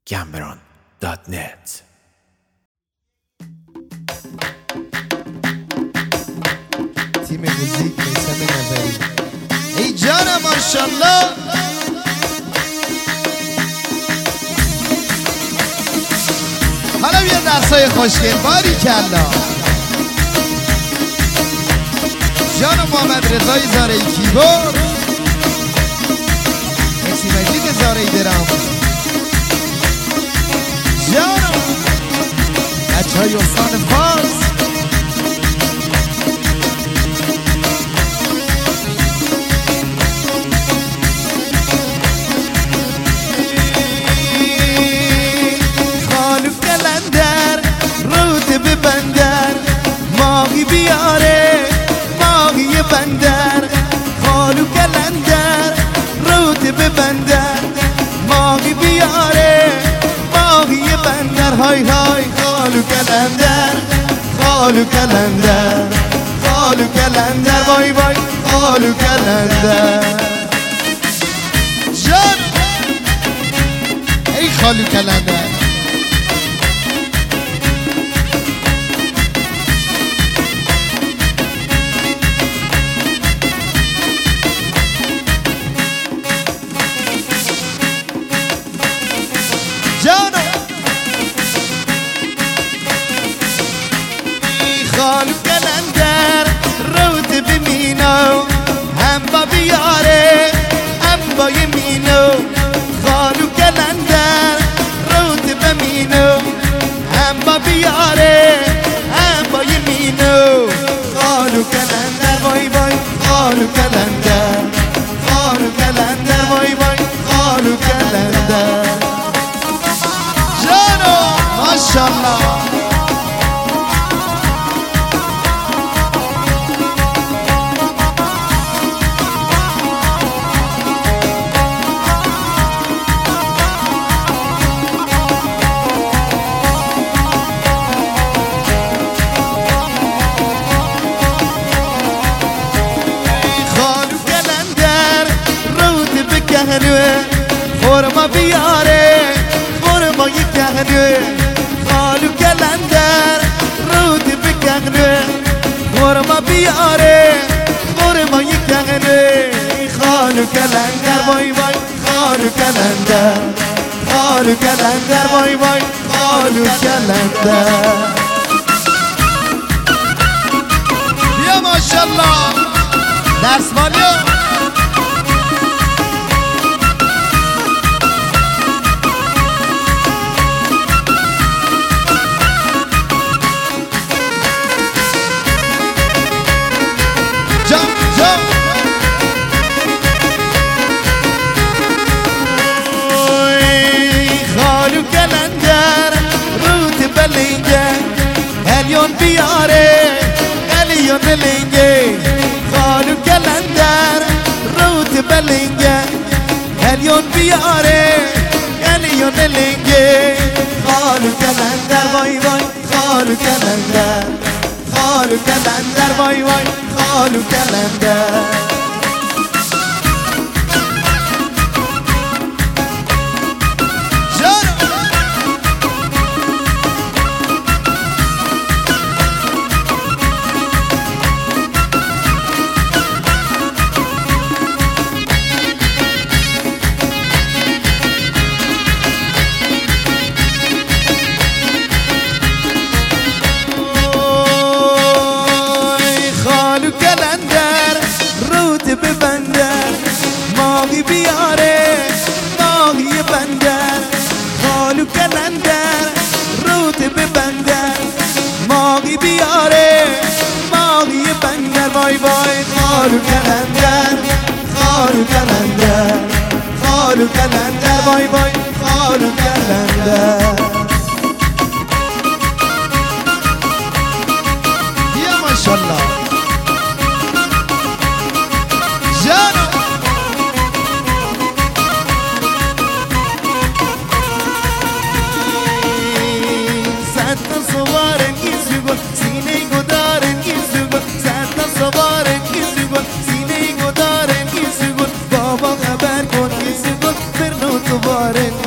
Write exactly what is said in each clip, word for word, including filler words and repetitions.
گمبران دات نت. تیم موزیک میثم نظری. ای جانم ماشاءالله. حالا بیا دستای خوشگل باری کلا. جان محمد رضای زارعی کیبورد، مکسی مجید زارعی درام، جانم بچه های استان فارس. خالو کلندر رود به بندر ماهی بیاره ماهی بندر. خالو کلندر رود به بندر ماهی بیاره ماهی بندر. های های خالو کلندر خالو کلندر خالو کلندر وای وای خالو کلندر. جان ای خالو کلندر. جانو خالو کلندر رود بمینو هم با بیاره هم با یمینو. خالو کلندر رود بمینو هم با بیاره هم با یمینو. خالو کلندر وای وای خالو کلندر خالو کلندر وای وای خالو کلندر. ماشاءالله. خالو کلندر رود بکهنوه خورما بیاره خورما یکهنوه. خالو کلندر رود بکهنوه خورما بیاره خورما یکهنوه. خالو کلندر وای وای خالو کلندر خالو کلندر وای وای خالو کلندر. بیا ماشاءالله درس مالیو. خالو کلندر رود بلنگه هلیون بیاره هلیون بلنگه. خالو کلندر رود بلنگه هلیون بیاره هلیون بلنگه. خالو کلندر وای وای خالو کلندر خالو کلندر وای وای خالو کلندر. ماهی بیاره ماهی بندر. خالو کلندر رود به بندر ماهی بیاره ماهی بندر. وای وای خالو کلندر خالو کلندر خالو کلندر وای وای خالو کلندر. بیا ماشاءالله. جانو بابا خبر کن که سگل فرنو تو بارن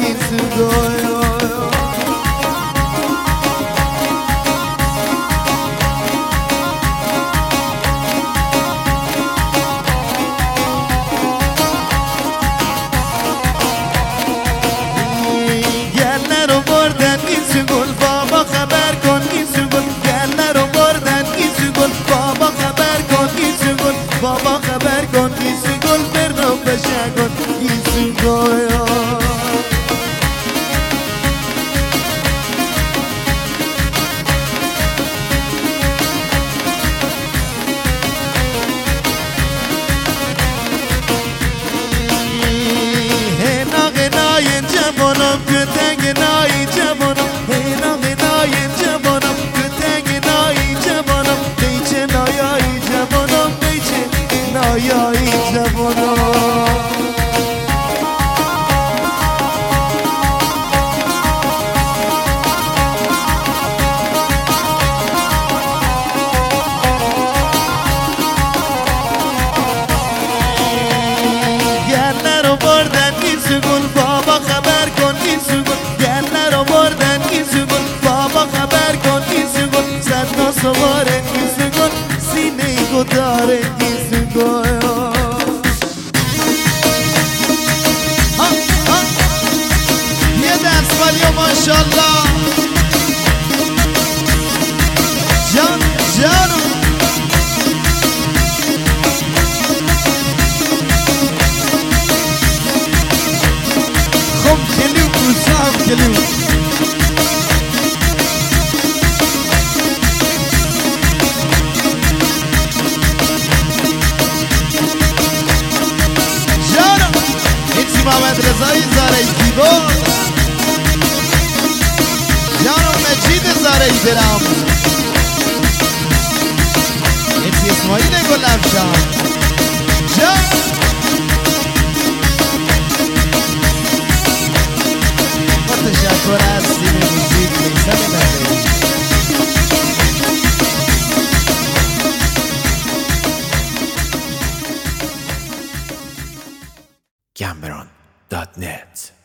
ولی ماشاءالله جان جانو خم کلو بوسام کلو جانو ایتی محمد رضایی زارای دیبا جانو مجید زارای برام ایتی اسماعیل گل افشان جان تشکر از تیم موزیک میثم بهره‌ای. Cameron dot net